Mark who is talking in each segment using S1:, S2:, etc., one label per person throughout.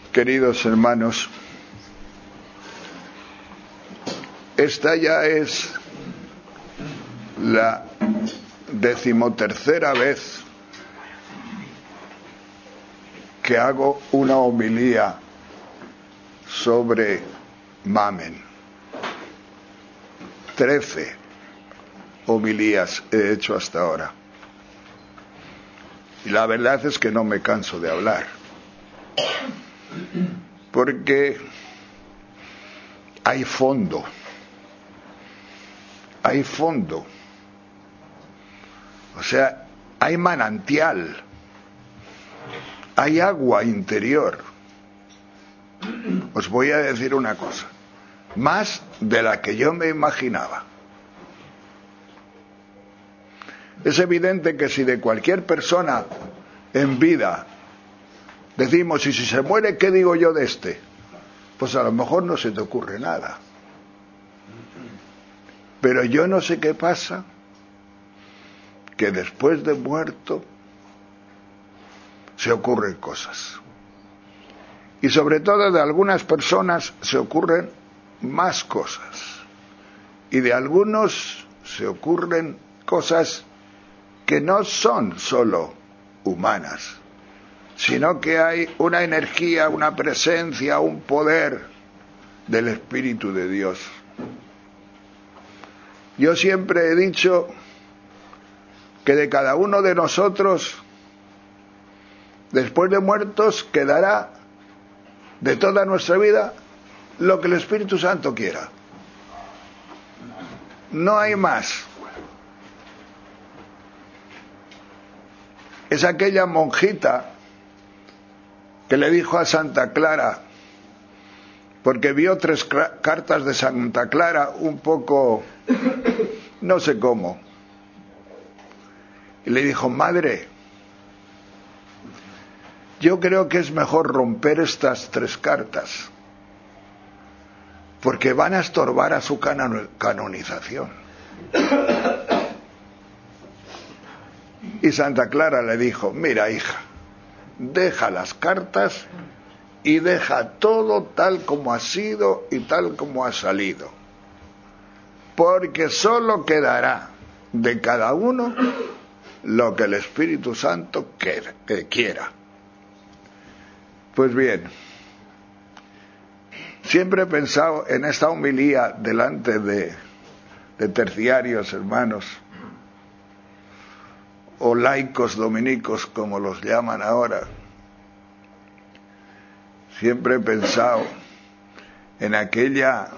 S1: Queridos hermanos, esta ya es la 13ª vez que hago una homilía sobre Mamen. 13 homilías he hecho hasta ahora. Y la verdad es que no me canso de hablar, porque hay fondo. O sea, hay manantial, hay agua interior. Os voy a decir una cosa, más de la que yo me imaginaba. Es evidente que si de cualquier persona en vida decimos, y si se muere, ¿qué digo yo de este? Pues a lo mejor no se te ocurre nada. Pero yo no sé qué pasa, que después de muerto se ocurren cosas. Y sobre todo de algunas personas se ocurren más cosas. Y de algunos se ocurren cosas que no son solo humanas, sino que hay una energía, una presencia, un poder del Espíritu de Dios. Yo siempre he dicho que de cada uno de nosotros, después de muertos, quedará de toda nuestra vida lo que el Espíritu Santo quiera. No hay más. Es aquella monjita que le dijo a Santa Clara, porque vio 3 cartas de Santa Clara un poco, no sé cómo, y le dijo: madre, yo creo que es mejor romper estas 3 cartas, porque van a estorbar a su canonización. Y Santa Clara le dijo: mira, hija, deja las cartas y deja todo tal como ha sido y tal como ha salido, porque solo quedará de cada uno lo que el Espíritu Santo quiera. Pues bien, siempre he pensado en esta homilía delante de terciarios, hermanos, o laicos dominicos, como los llaman ahora. Siempre he pensado en aquella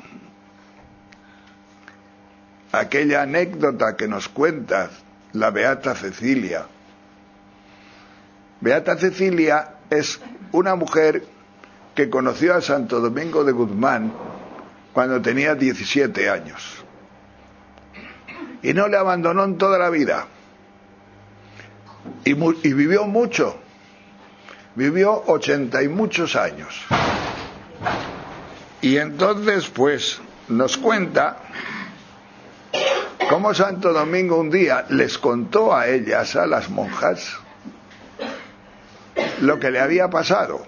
S1: anécdota que nos cuenta la Beata Cecilia. Beata Cecilia es una mujer que conoció a Santo Domingo de Guzmán cuando tenía 17 años. Y no le abandonó en toda la vida. Y vivió mucho. Vivió 80 y muchos años. Y entonces, pues, nos cuenta cómo Santo Domingo un día les contó a ellas, a las monjas, lo que le había pasado.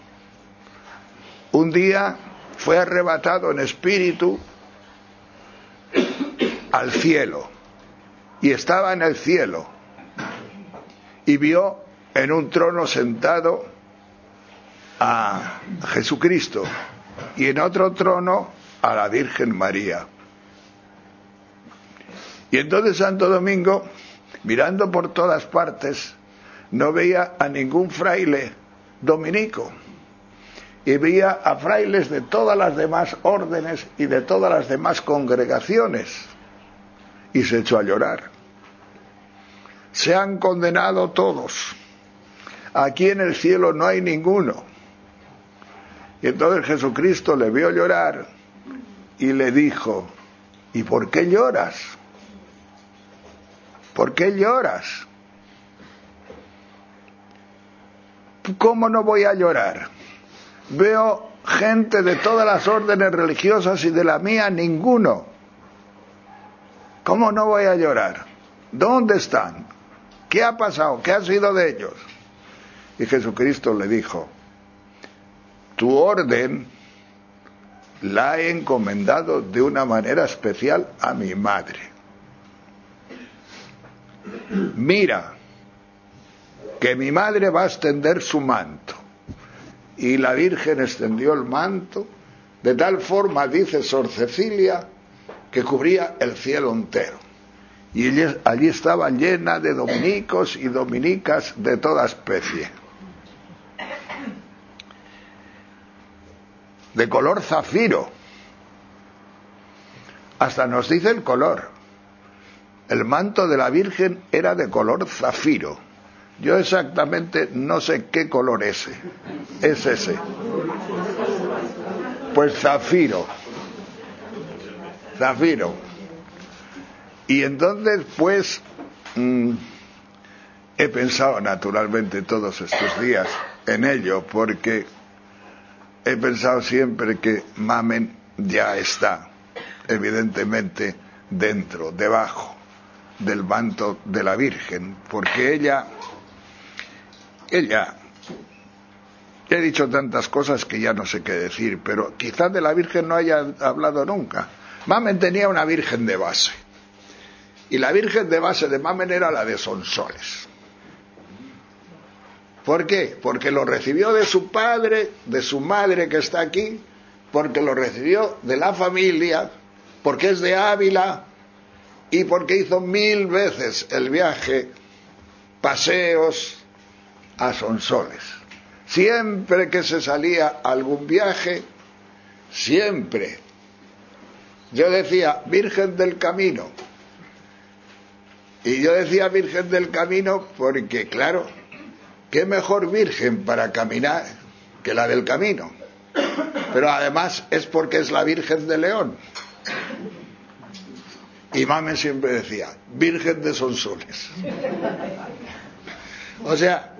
S1: Un día fue arrebatado en espíritu al cielo, y estaba en el cielo, y vio en un trono sentado a Jesucristo, y en otro trono a la Virgen María. Y entonces Santo Domingo, mirando por todas partes, no veía a ningún fraile dominico, y veía a frailes de todas las demás órdenes y de todas las demás congregaciones, y se echó a llorar. Se han condenado todos, aquí en el cielo no hay ninguno. Y entonces Jesucristo le vio llorar y le dijo: ¿y por qué lloras? ¿Por qué lloras? ¿Cómo no voy a llorar? Veo gente de todas las órdenes religiosas y de la mía ninguno. ¿Cómo no voy a llorar? ¿Dónde están? ¿Qué ha pasado? ¿Qué ha sido de ellos? Y Jesucristo le dijo: tu orden la he encomendado de una manera especial a mi madre. Mira, que mi madre va a extender su manto. Y la Virgen extendió el manto, de tal forma, dice Sor Cecilia, que cubría el cielo entero. Y allí estaba llena de dominicos y dominicas de toda especie. De color zafiro. Hasta nos dice el color. El manto de la Virgen era de color zafiro. Yo exactamente no sé qué color es ese. Pues zafiro. Y entonces pues he pensado naturalmente todos estos días en ello, porque he pensado siempre que Mamen ya está evidentemente dentro, debajo del manto de la Virgen, porque ella, he dicho tantas cosas que ya no sé qué decir, pero quizás de la Virgen no haya hablado nunca. Mamen tenía una Virgen de base, y la Virgen de base de Mamen era la de Sonsoles. ¿Por qué? Porque lo recibió de su padre, de su madre que está aquí, porque lo recibió de la familia, porque es de Ávila y porque hizo 1000 veces el viaje, paseos a Sonsoles. Siempre que se salía a algún viaje, siempre, yo decía Virgen del Camino. Y yo decía Virgen del Camino porque, claro, ¿qué mejor virgen para caminar que la del camino? Pero además es porque es la Virgen de León. Y Mamen siempre decía, Virgen de Sonsoles. O sea,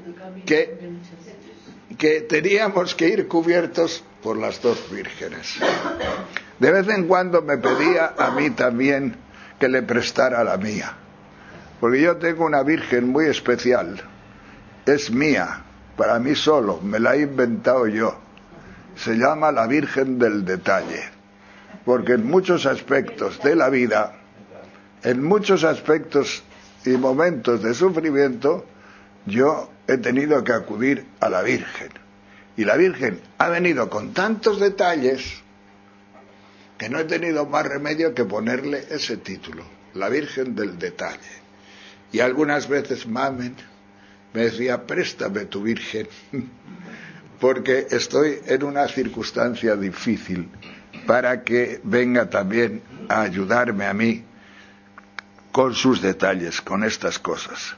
S1: que teníamos que ir cubiertos por las dos vírgenes. De vez en cuando me pedía a mí también que le prestara la mía. Porque yo tengo una virgen muy especial. Es mía, para mí solo, me la he inventado yo. Se llama la Virgen del Detalle, porque en muchos aspectos de la vida, en muchos aspectos y momentos de sufrimiento, yo he tenido que acudir a la Virgen. Y la Virgen ha venido con tantos detalles que no he tenido más remedio que ponerle ese título, la Virgen del Detalle. Y algunas veces Mamen me decía, préstame tu Virgen, porque estoy en una circunstancia difícil, para que venga también a ayudarme a mí con sus detalles, con estas cosas.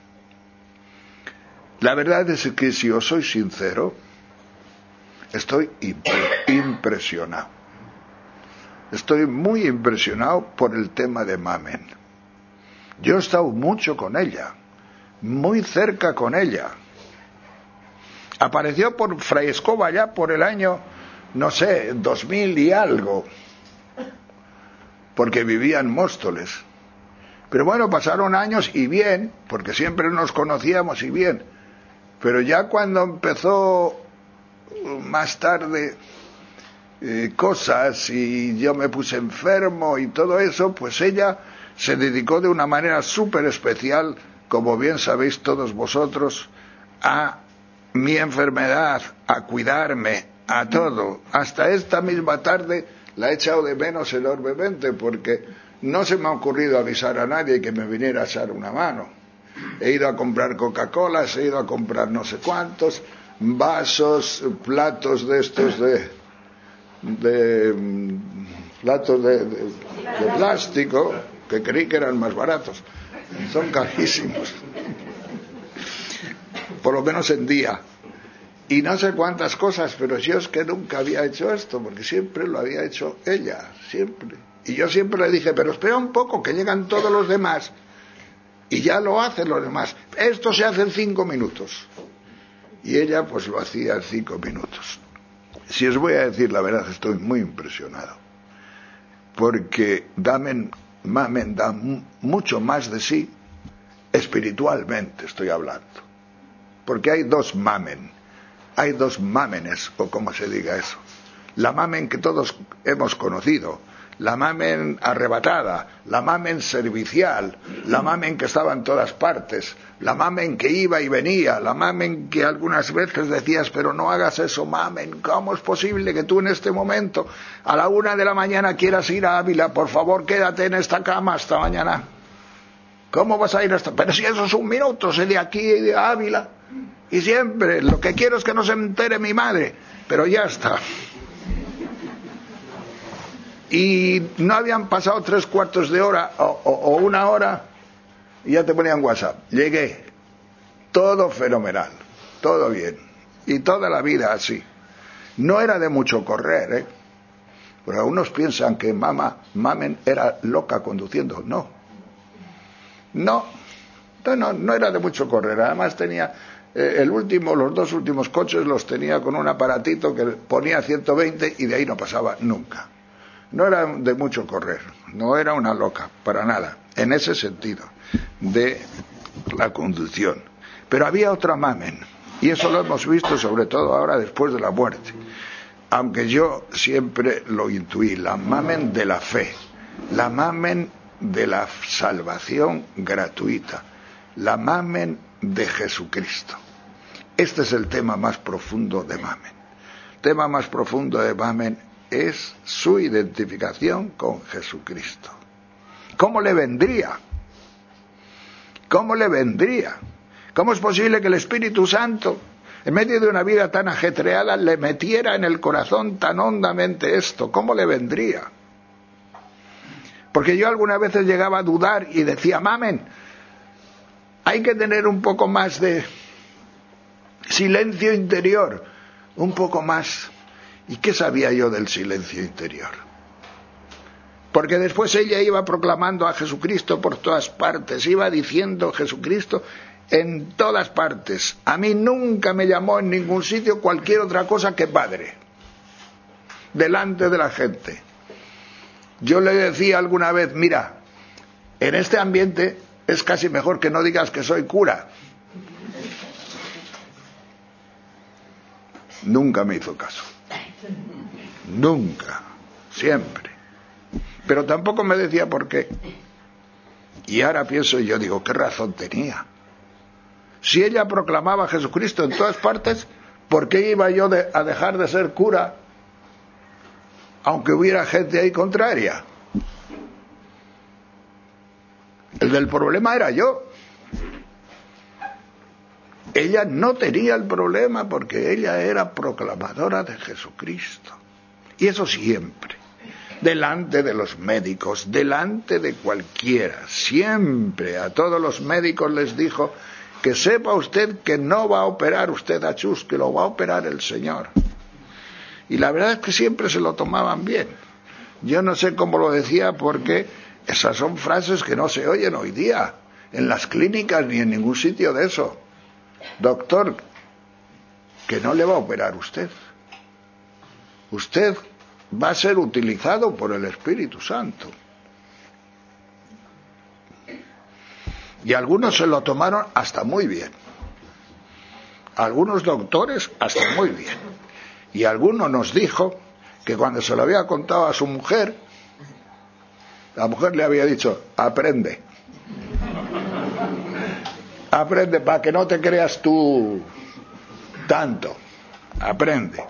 S1: La verdad es que, si os soy sincero, estoy impresionado. Estoy muy impresionado por el tema de Mamen. Yo he estado mucho con ella, muy cerca con ella. Apareció por Fray Escoba ya por el año, no sé, 2000 y algo, porque vivía en Móstoles. Pero bueno, pasaron años y bien, porque siempre nos conocíamos y bien. Pero ya cuando empezó más tarde cosas y yo me puse enfermo y todo eso, pues ella se dedicó de una manera súper especial, como bien sabéis todos vosotros, a mi enfermedad, a cuidarme, a todo. Hasta esta misma tarde la he echado de menos enormemente, porque no se me ha ocurrido avisar a nadie que me viniera a echar una mano. He ido a comprar Coca-Colas, he ido a comprar no sé cuántos, vasos, platos de estos platos de plástico, que creí que eran más baratos. Son carísimos. Por lo menos en día. Y no sé cuántas cosas, pero yo es que nunca había hecho esto, porque siempre lo había hecho ella, siempre. Y yo siempre le dije, pero espera un poco, que llegan todos los demás, y ya lo hacen los demás. Esto se hace en 5 minutos. Y ella pues lo hacía en 5 minutos. Si os voy a decir la verdad, estoy muy impresionado. Porque Mamen da mucho más de sí, espiritualmente estoy hablando. Porque hay dos Mamen. hay dos mámenes, o como se diga eso. La mamen que todos hemos conocido, la mamen arrebatada, la mamen servicial, la mamen que estaba en todas partes, la mamen que iba y venía, la mamen que algunas veces decías, pero no hagas eso, mamen, ¿cómo es posible que tú en este momento, a la 1 de la mañana quieras ir a Ávila? Por favor, quédate en esta cama hasta mañana. ¿Cómo vas a ir hasta? Pero si eso es 1 minuto, sé de aquí a Ávila. Y siempre, lo que quiero es que no se entere mi madre, pero ya está. Y no habían pasado 3/4 de hora o 1 hora y ya te ponían WhatsApp. Llegué, todo fenomenal, todo bien, y toda la vida así. No era de mucho correr, pero algunos piensan que mamen era loca conduciendo. No era de mucho correr. Además tenía los 2 últimos coches los tenía con un aparatito que ponía 120 y de ahí no pasaba nunca. No era de mucho correr, no era una loca, para nada, en ese sentido, de la conducción. Pero había otra mamen, y eso lo hemos visto sobre todo ahora después de la muerte. Aunque yo siempre lo intuí, la mamen de la fe, la mamen de la salvación gratuita, la mamen de Jesucristo. Este es el tema más profundo de mamen. El tema más profundo de mamen es su identificación con Jesucristo. ¿Cómo le vendría? ¿Cómo le vendría? ¿Cómo es posible que el Espíritu Santo, en medio de una vida tan ajetreada, le metiera en el corazón tan hondamente esto? ¿Cómo le vendría? Porque yo algunas veces llegaba a dudar y decía, mamen, hay que tener un poco más de silencio interior, un poco más. ¿Y qué sabía yo del silencio interior? Porque después ella iba proclamando a Jesucristo por todas partes, iba diciendo Jesucristo en todas partes. A mí nunca me llamó en ningún sitio cualquier otra cosa que Padre, delante de la gente. Yo le decía alguna vez, mira, en este ambiente es casi mejor que no digas que soy cura. Nunca me hizo caso. Nunca, siempre. Pero tampoco me decía por qué. Y ahora pienso, yo digo, ¿qué razón tenía? Si ella proclamaba a Jesucristo en todas partes, ¿por qué iba yo a dejar de ser cura, aunque hubiera gente ahí contraria? El del problema era yo. Ella no tenía el problema porque ella era proclamadora de Jesucristo. Y eso siempre, delante de los médicos, delante de cualquiera, siempre a todos los médicos les dijo que sepa usted que no va a operar usted a Chus, que lo va a operar el Señor. Y la verdad es que siempre se lo tomaban bien. Yo no sé cómo lo decía porque esas son frases que no se oyen hoy día en las clínicas ni en ningún sitio de eso. Doctor, que no le va a operar usted. Usted va a ser utilizado por el Espíritu Santo. Y algunos se lo tomaron hasta muy bien. Algunos doctores hasta muy bien. Y alguno nos dijo que cuando se lo había contado a su mujer, la mujer le había dicho, aprende. Aprende para que no te creas tú tanto. Aprende.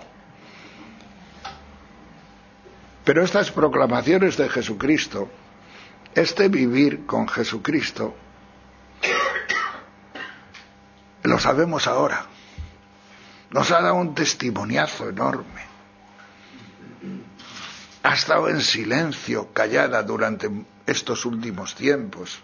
S1: Pero estas proclamaciones de Jesucristo, este vivir con Jesucristo, lo sabemos ahora. Nos ha dado un testimoniazo enorme. Ha estado en silencio, callada durante estos últimos tiempos.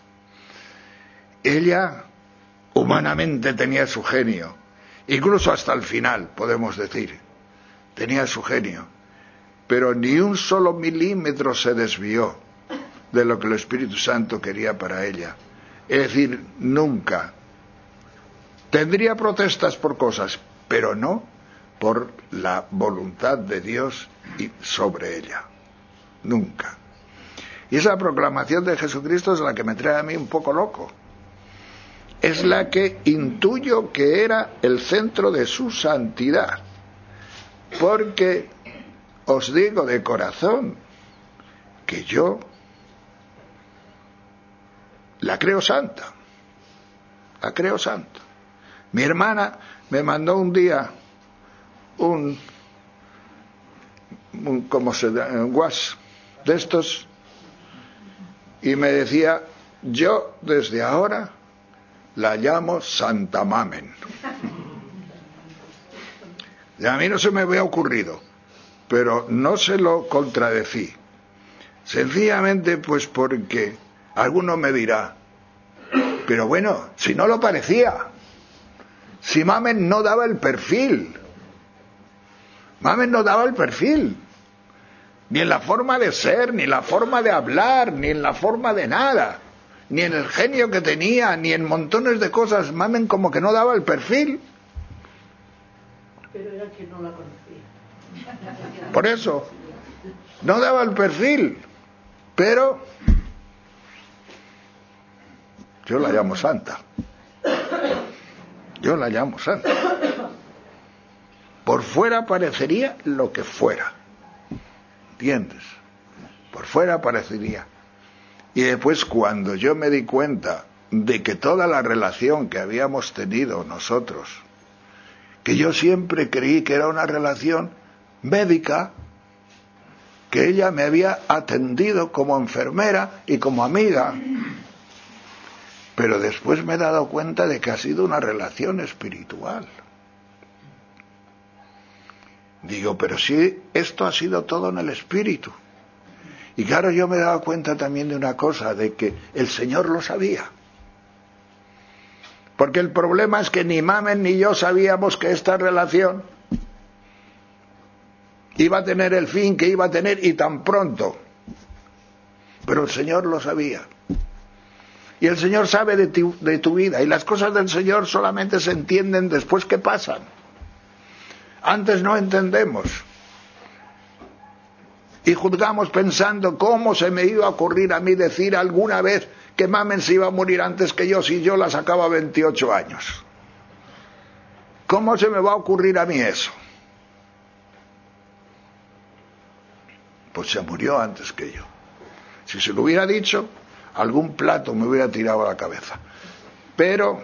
S1: Ella humanamente tenía su genio, incluso hasta el final, podemos decir, tenía su genio, pero ni un solo milímetro se desvió de lo que el Espíritu Santo quería para ella. Es decir, nunca. Tendría protestas por cosas, pero no por la voluntad de Dios y sobre ella. Nunca. Y esa proclamación de Jesucristo es la que me trae a mí un poco loco. es la que intuyo que era el centro de su santidad. Porque os digo de corazón que yo la creo santa. La creo santa. Mi hermana me mandó un día un WhatsApp de estos y me decía: yo desde ahora la llamo Santa Mamen. Y a mí no se me había ocurrido, pero no se lo contradecí. Sencillamente pues porque alguno me dirá: pero bueno, si no lo parecía, si Mamen no daba el perfil. Mamen no daba el perfil, ni en la forma de ser, ni en la forma de hablar, ni en la forma de nada, ni en el genio que tenía, ni en montones de cosas. Mamen como que no daba el perfil.
S2: Pero era que no la conocía.
S1: Por eso, no daba el perfil, pero yo la llamo santa. Yo la llamo santa. Por fuera parecería lo que fuera. ¿Entiendes? Por fuera parecería. Y después, cuando yo me di cuenta de que toda la relación que habíamos tenido nosotros, que yo siempre creí que era una relación médica, que ella me había atendido como enfermera y como amiga, pero después me he dado cuenta de que ha sido una relación espiritual. Digo, pero sí, esto ha sido todo en el espíritu. Y claro, yo me he dado cuenta también de una cosa, de que el Señor lo sabía. Porque el problema es que ni Mamen ni yo sabíamos que esta relación iba a tener el fin que iba a tener, y tan pronto. Pero el Señor lo sabía. Y el Señor sabe de tu vida, y las cosas del Señor solamente se entienden después que pasan. Antes no entendemos. Y juzgamos pensando: ¿cómo se me iba a ocurrir a mí decir alguna vez que Mamen se iba a morir antes que yo, si yo la sacaba 28 años? ¿Cómo se me va a ocurrir a mí eso? Pues se murió antes que yo. Si se lo hubiera dicho, algún plato me hubiera tirado a la cabeza. Pero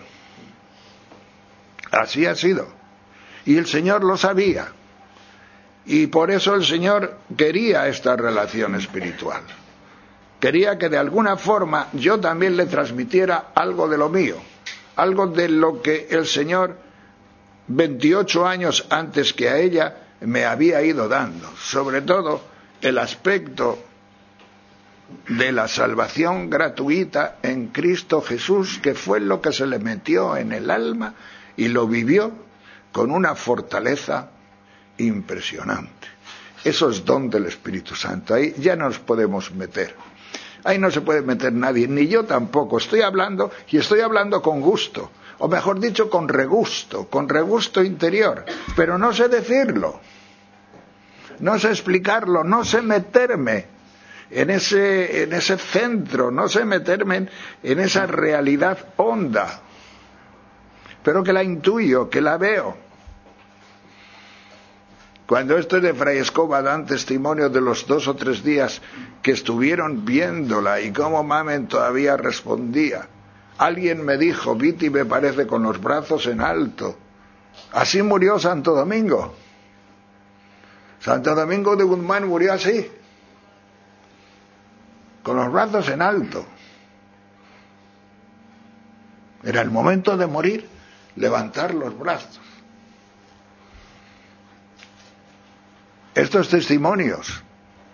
S1: así ha sido. Y el Señor lo sabía. Y por eso el Señor quería esta relación espiritual. Quería que de alguna forma yo también le transmitiera algo de lo mío, algo de lo que el Señor 28 años antes que a ella me había ido dando. Sobre todo el aspecto de la salvación gratuita en Cristo Jesús, que fue lo que se le metió en el alma y lo vivió con una fortaleza impresionante. Eso es don del Espíritu Santo. Ahí ya no nos podemos meter. Ahí no se puede meter nadie, ni yo tampoco. Estoy hablando, y estoy hablando con gusto, o mejor dicho, con regusto interior, pero no sé decirlo, no sé explicarlo, no sé meterme en ese centro, no sé meterme en esa realidad honda, pero que la intuyo, que la veo. Cuando estos de Fray Escoba dan testimonio de los 2 o 3 días que estuvieron viéndola y cómo Mamen todavía respondía, alguien me dijo: Viti me parece con los brazos en alto. Así murió Santo Domingo. Santo Domingo de Guzmán murió así, con los brazos en alto. Era el momento de morir, levantar los brazos. Estos testimonios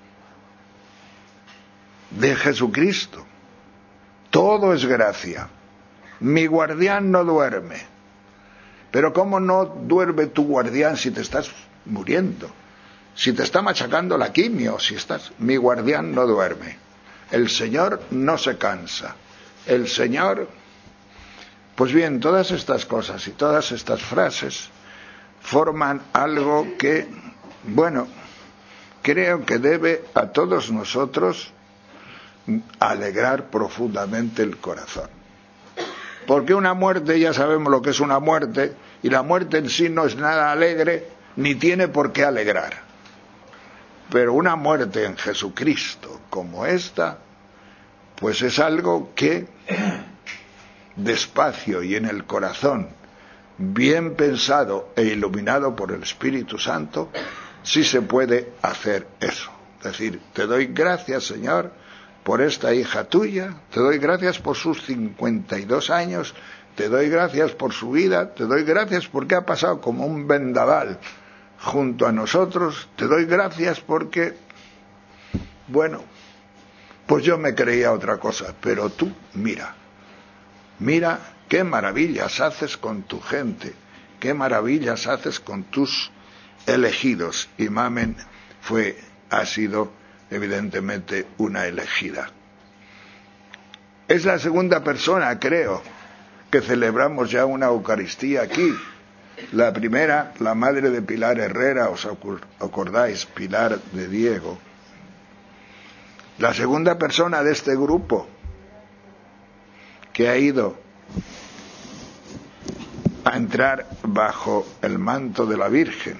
S1: de Jesucristo, todo es gracia. Mi guardián no duerme. Pero ¿cómo no duerme tu guardián si te estás muriendo? Si te está machacando la quimio, mi guardián no duerme. El Señor no se cansa. El Señor... Pues bien, todas estas cosas y todas estas frases forman algo que, bueno, creo que debe a todos nosotros alegrar profundamente el corazón. Porque una muerte, ya sabemos lo que es una muerte, y la muerte en sí no es nada alegre, ni tiene por qué alegrar. Pero una muerte en Jesucristo como esta, pues es algo que despacio y en el corazón, bien pensado e iluminado por el Espíritu Santo, sí se puede hacer eso. Es decir, te doy gracias, Señor, por esta hija tuya, te doy gracias por sus 52 años, te doy gracias por su vida, te doy gracias porque ha pasado como un vendaval junto a nosotros, te doy gracias porque, bueno, pues yo me creía otra cosa, pero tú, mira qué maravillas haces con tu gente, qué maravillas haces con tus elegidos. Y Mamen ha sido evidentemente una elegida. Es la segunda persona, creo, que celebramos ya una Eucaristía aquí. La primera, la madre de Pilar Herrera, ¿os acordáis? Pilar de Diego. La segunda persona de este grupo que ha ido a entrar bajo el manto de la Virgen.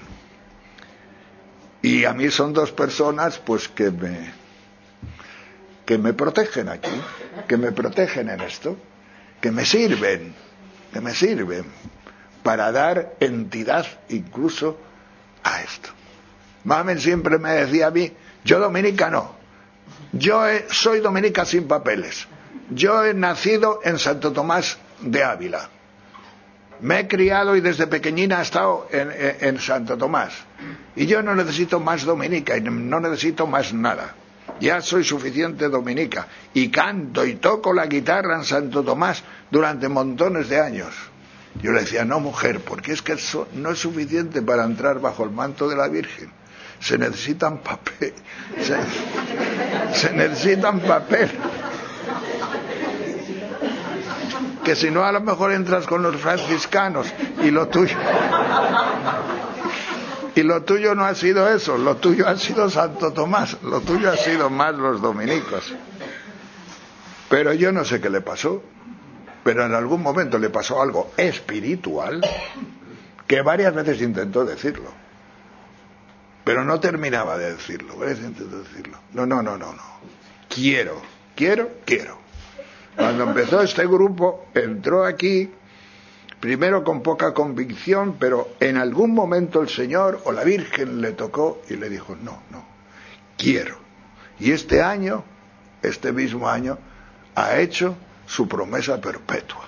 S1: Y a mí son dos personas pues que me protegen aquí, que me protegen en esto, que me sirven para dar entidad incluso a esto. Mamen siempre me decía a mí, yo dominica no, soy dominica sin papeles, yo he nacido en Santo Tomás de Ávila, me he criado y desde pequeñina he estado en Santo Tomás, y yo no necesito más dominica y no necesito más nada. Ya soy suficiente dominica y canto y toco la guitarra en Santo Tomás durante montones de años. Yo le decía, no, mujer, porque es que eso no es suficiente para entrar bajo el manto de la Virgen. Se necesitan papel, se necesitan papel. Que si no, a lo mejor entras con los franciscanos y lo tuyo no ha sido eso, lo tuyo ha sido Santo Tomás, lo tuyo ha sido más los dominicos. Pero yo no sé qué le pasó, pero en algún momento le pasó algo espiritual que varias veces intentó decirlo, pero no terminaba de decirlo. No. Quiero. Cuando empezó este grupo, entró aquí, primero con poca convicción, pero en algún momento el Señor o la Virgen le tocó y le dijo, no, quiero. Y este mismo año, ha hecho su promesa perpetua.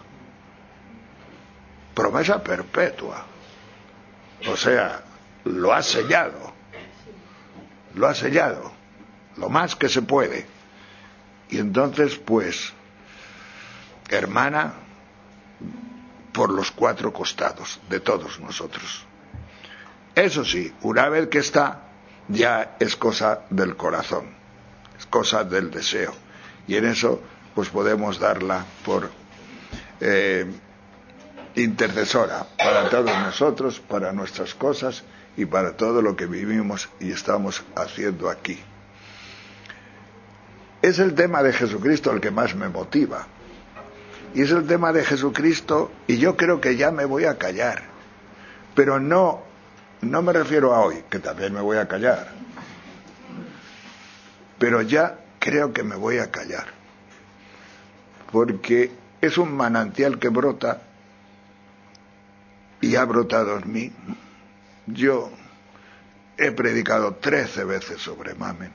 S1: Promesa perpetua. O sea, lo ha sellado, lo más que se puede. Y entonces, pues, hermana, por los 4 costados de todos nosotros. Eso sí, una vez que está, ya es cosa del corazón, es cosa del deseo. Y en eso, pues podemos darla por intercesora para todos nosotros, para nuestras cosas y para todo lo que vivimos y estamos haciendo aquí. Es el tema de Jesucristo el que más me motiva. Y es el tema de Jesucristo, y yo creo que ya me voy a callar. Pero no me refiero a hoy, que también me voy a callar. Pero ya creo que me voy a callar. Porque es un manantial que brota y ha brotado en mí. Yo he predicado 13 veces sobre Mamen.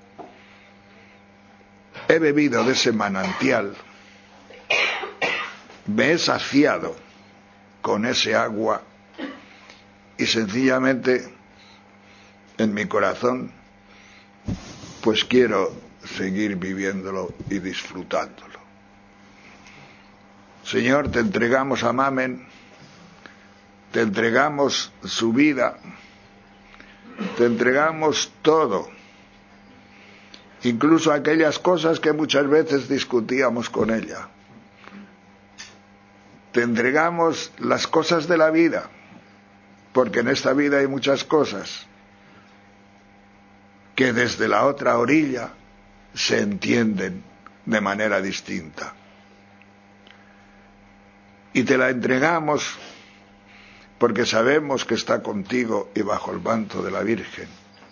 S1: He bebido de ese manantial. Me he saciado con ese agua y sencillamente en mi corazón pues quiero seguir viviéndolo y disfrutándolo. Señor, te entregamos a Mamen, te entregamos su vida, te entregamos todo, incluso aquellas cosas que muchas veces discutíamos con ella. Te entregamos las cosas de la vida, porque en esta vida hay muchas cosas que desde la otra orilla se entienden de manera distinta. y te la entregamos porque sabemos que está contigo y bajo el manto de la Virgen.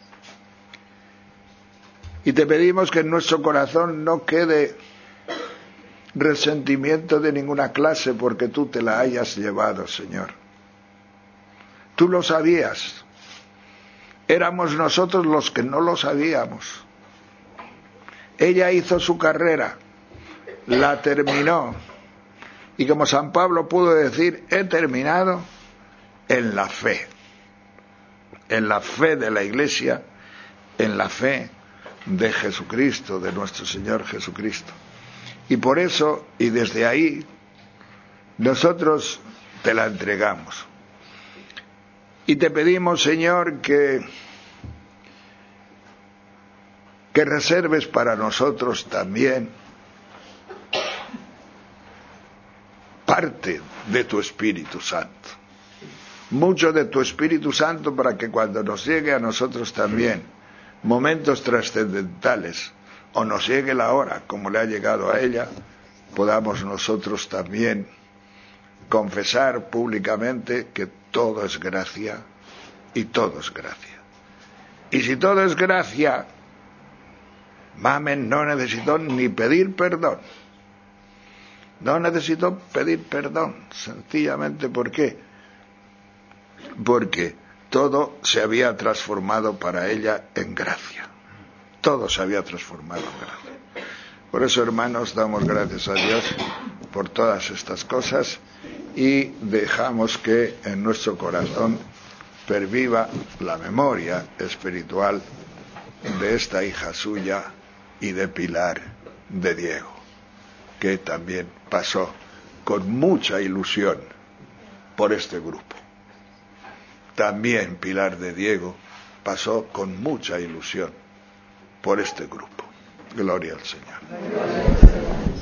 S1: Y te pedimos que en nuestro corazón no quede resentimiento de ninguna clase porque tú te la hayas llevado, Señor. Tú lo sabías. Éramos nosotros los que no lo sabíamos. Ella hizo su carrera, la terminó. Y como San Pablo pudo decir, he terminado en la fe de la Iglesia, en la fe de Jesucristo, de nuestro Señor Jesucristo. Y por eso, y desde ahí, nosotros te la entregamos. Y te pedimos, Señor, que reserves para nosotros también parte de tu Espíritu Santo. Mucho de tu Espíritu Santo para que cuando nos llegue a nosotros también momentos trascendentales, o nos llegue la hora, como le ha llegado a ella, podamos nosotros también confesar públicamente que todo es gracia y todo es gracia. Y si todo es gracia, mamen, no necesito ni pedir perdón. No necesito pedir perdón, sencillamente ¿por qué? Porque todo se había transformado para ella en gracia. Todo se había transformado en gracia. Por eso, hermanos, damos gracias a Dios por todas estas cosas y dejamos que en nuestro corazón perviva la memoria espiritual de esta hija suya y de Pilar de Diego, que también pasó con mucha ilusión por este grupo. También Pilar de Diego pasó con mucha ilusión por este grupo. Gloria al Señor.